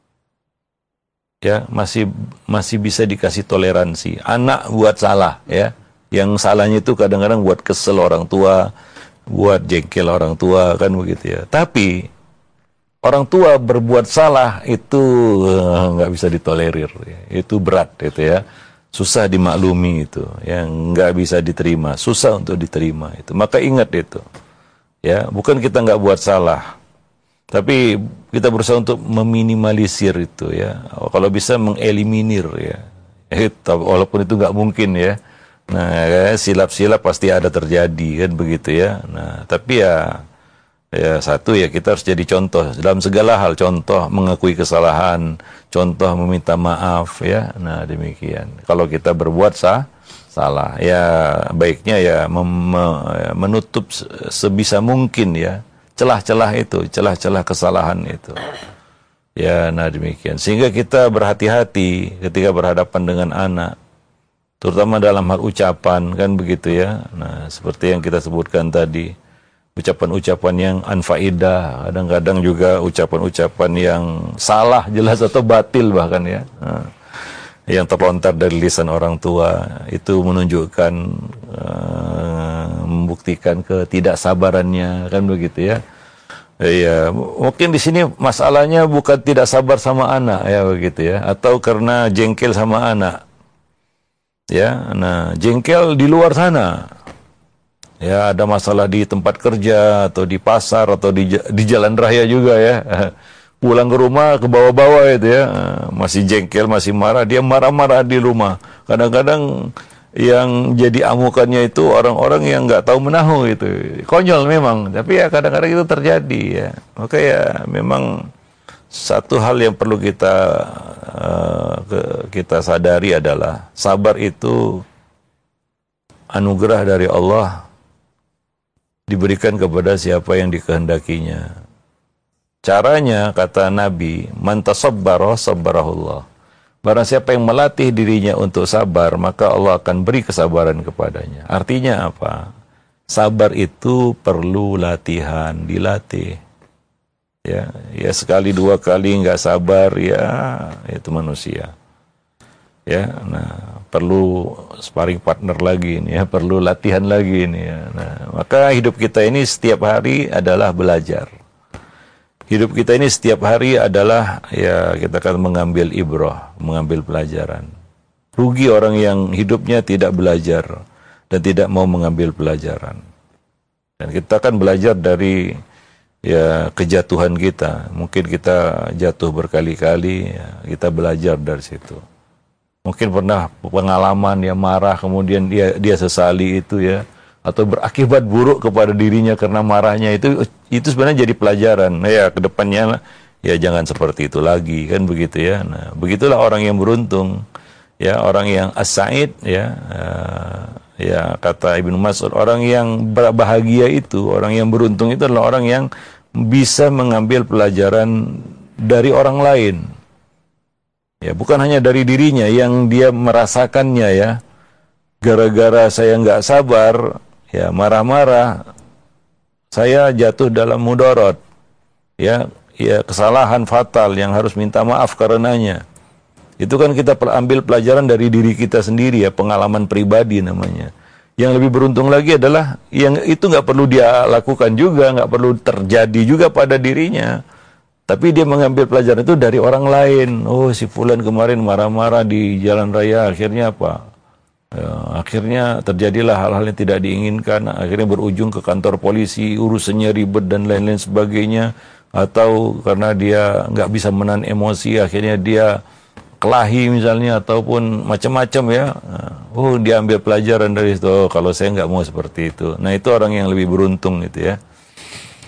Ya, masih masih bisa dikasih toleransi. Anak buat salah, ya. Yang salahnya itu kadang-kadang buat kesel orang tua, buat jengkel orang tua, kan begitu ya. Tapi orang tua berbuat salah itu nggak uh, bisa ditolerir, ya. Itu berat, itu ya. Susah dimaklumi itu, yang nggak bisa diterima, susah untuk diterima itu. Maka ingat itu, ya. Bukan kita nggak buat salah, tapi kita berusaha untuk meminimalisir itu, ya. Kalau bisa mengeliminir, ya. Itu, walaupun itu nggak mungkin, ya. Nah, silap-silap pasti ada terjadi, kan begitu ya. Nah, tapi ya, ya satu ya kita harus jadi contoh dalam segala hal. Contoh mengakui kesalahan, contoh meminta maaf, ya. Nah, demikian. Kalau kita berbuat sah, salah, ya baiknya ya mem menutup sebisa mungkin ya celah-celah itu, celah-celah kesalahan itu. Ya, nah demikian. Sehingga kita berhati-hati ketika berhadapan dengan anak. Terutama dalam hal ucapan, kan begitu ya. Nah, seperti yang kita sebutkan tadi, ucapan-ucapan yang anfaidah, kadang-kadang juga ucapan-ucapan yang salah, jelas atau batil bahkan ya. Nah, yang terlontar dari lisan orang tua, itu menunjukkan, uh, membuktikan ketidaksabarannya, kan begitu ya. Iya, mungkin di sini masalahnya bukan tidak sabar sama anak, ya begitu ya, atau karena jengkel sama anak. Ya, nah jengkel di luar sana, ya ada masalah di tempat kerja atau di pasar atau di di jalan raya juga ya. Pulang ke rumah ke bawah-bawah itu ya, masih jengkel, masih marah, dia marah-marah di rumah. Kadang-kadang yang jadi amukannya itu orang-orang yang nggak tahu menahu itu, konyol memang. Tapi ya kadang-kadang itu terjadi ya. Maka ya memang satu hal yang perlu kita uh, kita sadari adalah sabar itu anugerah dari Allah, diberikan kepada siapa yang dikehendakinya. Caranya, kata Nabi, man tasabbara sabbarahullah. Barang siapa yang melatih dirinya untuk sabar, maka Allah akan beri kesabaran kepadanya. Artinya apa? Sabar itu perlu latihan, dilatih. Ya, ya sekali dua kali nggak sabar ya itu manusia. Ya, nah perlu sparring partner lagi ini ya, perlu latihan lagi ini ya. Nah, maka hidup kita ini setiap hari adalah belajar. Hidup kita ini setiap hari adalah ya kita akan mengambil ibrah, mengambil pelajaran. Rugi orang yang hidupnya tidak belajar dan tidak mau mengambil pelajaran. Dan kita akan belajar dari ya kejatuhan kita. Mungkin kita jatuh berkali-kali, ya, kita belajar dari situ. Mungkin pernah pengalaman ya marah, kemudian dia dia sesali itu ya, atau berakibat buruk kepada dirinya karena marahnya itu, itu sebenarnya jadi pelajaran. Nah, ya kedepannya ya jangan seperti itu lagi, kan begitu ya. Nah, begitulah orang yang beruntung, ya orang yang as-sa'id ya. Uh, ya kata Ibnu Mas'ud, orang yang bahagia itu, orang yang beruntung itu adalah orang yang bisa mengambil pelajaran dari orang lain. Ya, bukan hanya dari dirinya yang dia merasakannya ya. Gara-gara saya nggak sabar, ya marah-marah, saya jatuh dalam mudarat. Ya, ya kesalahan fatal yang harus minta maaf karenanya. Itu kan kita ambil pelajaran dari diri kita sendiri ya, pengalaman pribadi namanya. Yang lebih beruntung lagi adalah yang itu nggak perlu dia lakukan juga, nggak perlu terjadi juga pada dirinya. Tapi dia mengambil pelajaran itu dari orang lain. Oh, si fulan kemarin marah-marah di jalan raya, akhirnya apa? Ya, akhirnya terjadilah hal-hal yang tidak diinginkan. Akhirnya berujung ke kantor polisi, urusannya ribet dan lain-lain sebagainya. Atau karena dia nggak bisa menahan emosi, akhirnya dia kelahi misalnya, ataupun macam-macam ya. Oh, dia ambil pelajaran dari itu. Oh, kalau saya nggak mau seperti itu. Nah, itu orang yang lebih beruntung itu ya.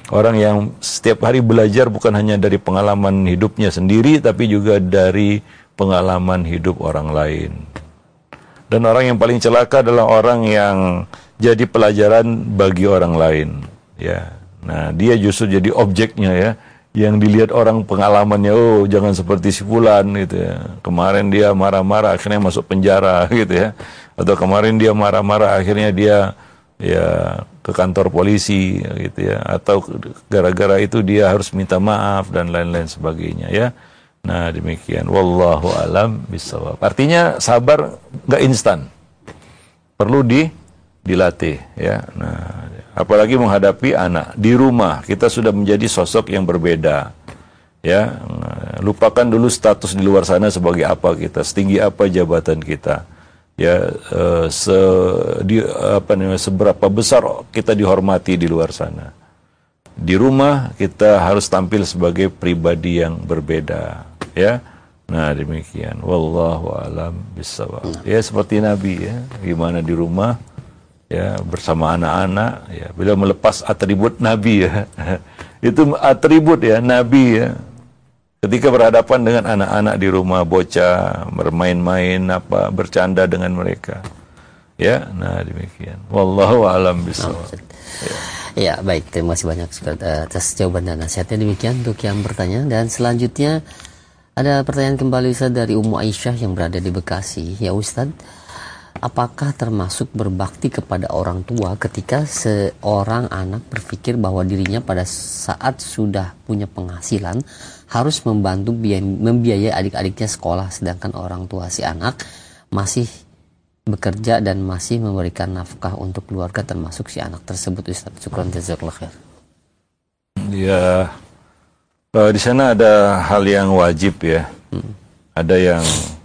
Orang yang setiap hari belajar bukan hanya dari pengalaman hidupnya sendiri, tapi juga dari pengalaman hidup orang lain. Dan orang yang paling celaka adalah orang yang jadi pelajaran bagi orang lain. Ya, nah dia justru jadi objeknya ya, yang dilihat orang pengalamannya, oh jangan seperti si fulan gitu ya. Kemarin dia marah-marah akhirnya masuk penjara gitu ya. Atau kemarin dia marah-marah akhirnya dia ya ke kantor polisi gitu ya, atau gara-gara itu dia harus minta maaf dan lain-lain sebagainya ya. Nah demikian, wallahu alam bisawab. Artinya sabar nggak instan, perlu di dilatih ya. Nah apalagi menghadapi anak di rumah, kita sudah menjadi sosok yang berbeda ya. Nah, lupakan dulu status di luar sana sebagai apa kita, setinggi apa jabatan kita. Ya, uh, se, di, apa namanya, seberapa besar kita dihormati di luar sana. Di rumah kita harus tampil sebagai pribadi yang berbeda, ya. Nah demikian. Wallahu a'lam bishawab. Ya seperti Nabi ya, gimana di rumah, ya bersama anak-anak, ya beliau melepas atribut Nabi ya. Itu atribut ya Nabi ya. Ketika berhadapan dengan anak-anak di rumah, bocah bermain-main apa, bercanda dengan mereka. Ya, nah demikian. Wallahu a'lam bishawab. Ya. Ya, baik. Terima kasih banyak atas jawaban dan nasihatnya. Demikian untuk yang bertanya. Dan selanjutnya ada pertanyaan kembali Ustaz dari Ummu Aisyah yang berada di Bekasi. Ya Ustaz, apakah termasuk berbakti kepada orang tua ketika seorang anak berpikir bahwa dirinya pada saat sudah punya penghasilan harus membantu membiayai adik-adiknya sekolah, sedangkan orang tua si anak masih bekerja dan masih memberikan nafkah untuk keluarga termasuk si anak tersebut Ustaz? Syukran jazakallahu khair. Ya, uh, di sana ada hal yang wajib ya. Hmm. Ada yang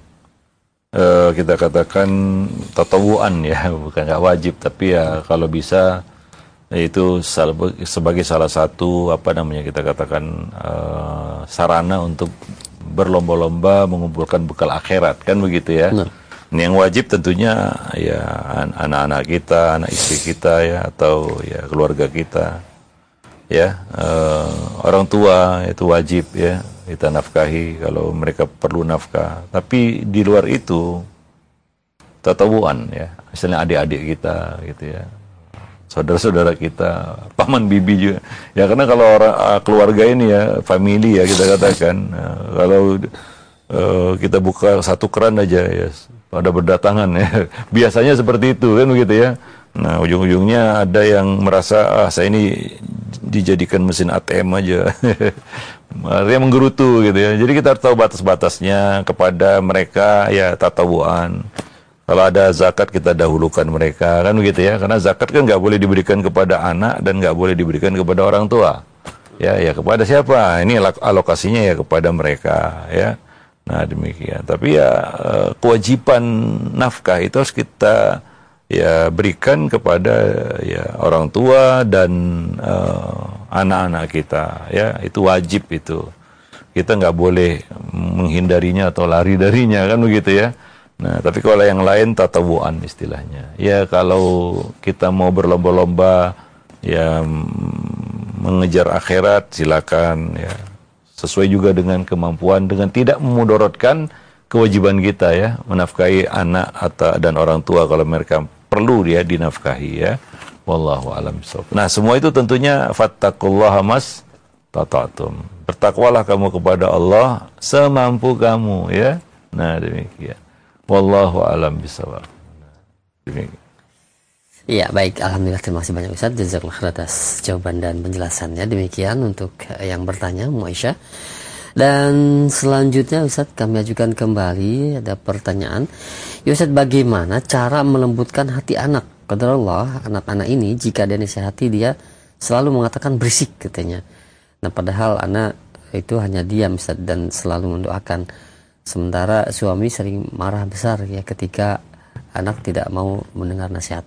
uh, kita katakan tatawuan ya, bukan nggak wajib, tapi ya kalau bisa itu sebagai salah satu apa namanya kita katakan uh, sarana untuk berlomba-lomba mengumpulkan bekal akhirat, kan begitu ya. Nah. Ini yang wajib tentunya ya anak-anak kita, anak istri kita ya, atau ya keluarga kita ya, uh, orang tua itu wajib ya kita nafkahi kalau mereka perlu nafkah. Tapi di luar itu tatawuan ya, misalnya adik-adik kita gitu ya, saudara-saudara kita, paman bibi juga. Ya karena kalau orang keluarga ini ya, family ya kita katakan, nah, kalau uh, kita buka satu keran aja ya, pada berdatangan ya. Biasanya seperti itu kan begitu ya. Nah ujung-ujungnya ada yang merasa ah saya ini dijadikan mesin A T M aja. Artinya menggerutu gitu ya. Jadi kita harus tahu batas-batasnya kepada mereka ya, tatawuan. Kalau ada zakat kita dahulukan mereka kan begitu ya. Karena zakat kan nggak boleh diberikan kepada anak dan nggak boleh diberikan kepada orang tua. Ya ya kepada siapa? Ini alokasinya ya kepada mereka ya. Nah demikian. Tapi ya kewajiban nafkah itu harus kita ya berikan kepada ya orang tua dan uh, anak-anak kita ya, itu wajib itu. Kita nggak boleh menghindarinya atau lari darinya kan begitu ya. Nah tapi kalau yang lain tatawuan istilahnya. Ya kalau kita mau berlomba-lomba ya mengejar akhirat silakan ya. Sesuai juga dengan kemampuan, dengan tidak memudorotkan kewajiban kita ya, menafkahi anak atau dan orang tua kalau mereka perlu dia dinafkahi ya. Wallahu a'lam bishawab. Nah, semua itu tentunya fattaqullaha mas tata'tum. Bertakwalah kamu kepada Allah semampu kamu ya. Nah, demikian. Wallahu a'lam bishawab. Nah, demikian. Iya baik, alhamdulillah terima kasih banyak Ustaz, jazakallahu khair atas jawaban dan penjelasannya. Demikian untuk yang bertanya Ummu Aisyah. Dan selanjutnya Ustaz kami ajukan kembali ada pertanyaan. Ya Ustaz, bagaimana cara melembutkan hati anak? Qadarullah anak-anak ini jika dia nasihati dia selalu mengatakan berisik katanya. Nah padahal anak itu hanya diam Ustaz dan selalu mendoakan. Sementara suami sering marah besar ya ketika anak tidak mau mendengar nasihat.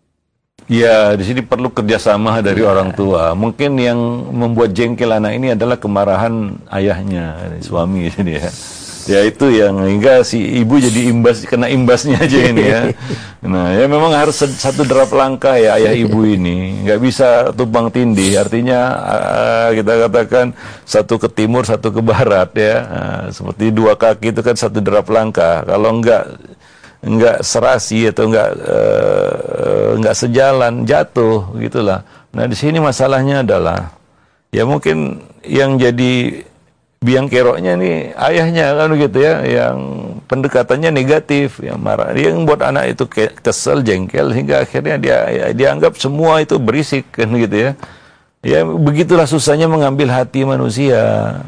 Ya, di sini perlu kerjasama dari ya. orang tua. Mungkin yang membuat jengkel anak ini adalah kemarahan ayahnya, suami ini ya. Ya itu yang hingga si ibu jadi imbas, kena imbasnya aja ini ya. Nah ya memang harus satu derap langkah ya ayah ibu ini, nggak bisa tumpang tindih. Artinya uh, kita katakan satu ke timur, satu ke barat ya. Uh, seperti dua kaki itu kan satu derap langkah. Kalau nggak nggak serasi atau nggak uh, nggak sejalan, jatuh gitulah. Nah di sini masalahnya adalah ya mungkin yang jadi biang keroknya nih ayahnya kan begitu ya, yang pendekatannya negatif, yang marah, yang buat anak itu kesel, jengkel, hingga akhirnya dia ya, dianggap semua itu berisik kan gitu ya. Ya begitulah susahnya mengambil hati manusia.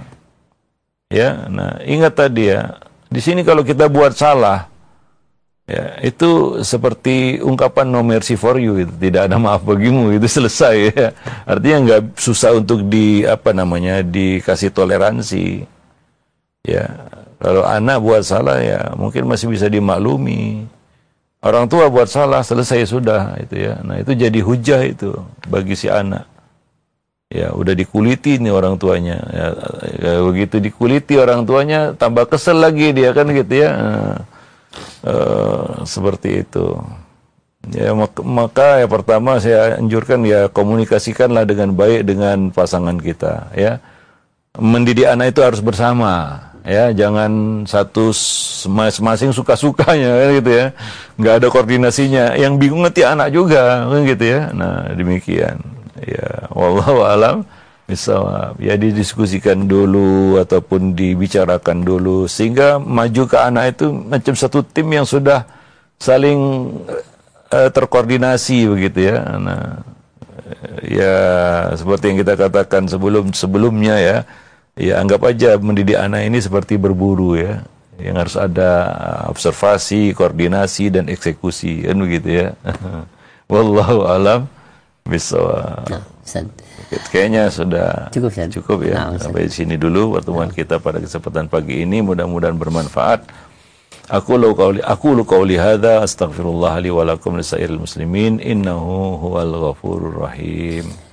Ya, nah ingat tadi ya, di sini kalau kita buat salah, ya itu seperti ungkapan no mercy for you, itu tidak ada maaf bagimu, itu selesai ya. Artinya nggak susah untuk di apa namanya dikasih toleransi. Ya, kalau anak buat salah ya mungkin masih bisa dimaklumi. Orang tua buat salah selesai sudah itu ya. Nah itu jadi hujah itu bagi si anak. Ya udah dikuliti nih orang tuanya. Ya, ya, begitu dikuliti orang tuanya tambah kesel lagi dia kan gitu ya. Nah, Uh, seperti itu ya, maka, maka ya pertama saya anjurkan ya komunikasikanlah dengan baik dengan pasangan kita ya. Mendidik anak itu harus bersama ya, jangan satu masing-masing suka-sukanya kan gitu ya, nggak ada koordinasinya, yang bingung nanti anak juga kan gitu ya. Nah demikian ya, wallahu alam. Bisa ya didiskusikan dulu ataupun dibicarakan dulu sehingga maju ke anak itu macam satu tim yang sudah saling uh, terkoordinasi begitu ya. Nah, ya seperti yang kita katakan sebelum sebelumnya ya, ya anggap aja mendidik anak ini seperti berburu ya, yang harus ada observasi, koordinasi dan eksekusi kan begitu ya. Wallahu alam bisawab. Nah, kayaknya sudah cukup, cukup ya. Nah, sampai di sini dulu pertemuan nah. kita pada kesempatan pagi ini, mudah-mudahan bermanfaat. Aku lu qauli aku lu qauli hadza astaghfirullah li wa lakum lisairil muslimin innahu huwal ghafurur rahim.